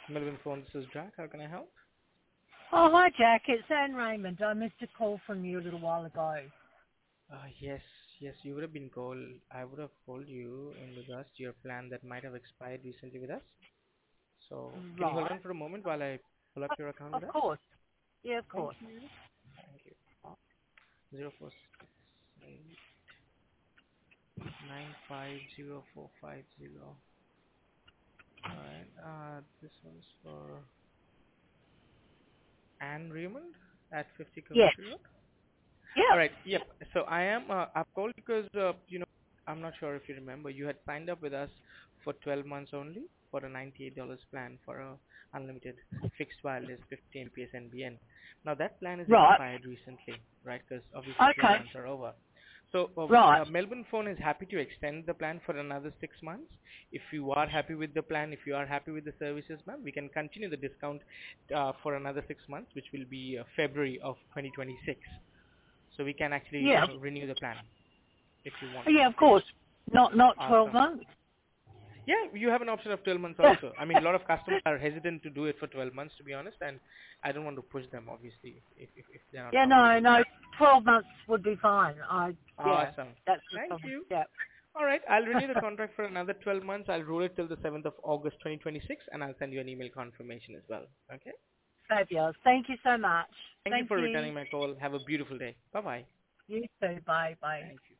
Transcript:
Melbourne phone, this is Jack. How can I help? Oh, hi, Jack. It's Anne Raymond. I missed a call from you a little while ago. Yes, yes, you would have been called. I would have called you in regards to your plan that might have expired recently with us. So, can you hold Right. on for a moment while I pull up your account Of with us? course. Yeah, of Thank course. you. Thank you. 0469504550. All right. This one's for Anne Raymond at 50 Yes. Coventry Road. All Yep. right. Yep. So I've called because, I'm not sure if you remember, you had signed up with us for 12 months only for a $98 plan for a unlimited fixed wireless 50 Mbps NBN. Now that plan is Right. expired recently, right? Because obviously 12 Okay. months are over. So Right. Melbourne Phone is happy to extend the plan for another 6 months. If you are happy with the plan, if you are happy with the services, ma'am, we can continue the discount for another 6 months, which will be February of 2026. So we can actually, Yeah. renew the plan if you want to. Yeah, of course. Not 12 Awesome. months. Yeah, you have an option of 12 months Yeah. also. I mean, a lot of customers are hesitant to do it for 12 months, to be honest, and I don't want to push them, obviously, if they're not Yeah, no, comfortable. no. 12 months would be fine. Yeah, Awesome. that's the Thank problem. you. Yeah. All right, I'll renew the contract for another 12 months. I'll roll it till the 7th of August 2026, and I'll send you an email confirmation as well. Okay? Fabulous. Thank you so much. Thank you Thank for you. returning my call. Have a beautiful day. Bye-bye. You too. Bye. Bye. Thank you.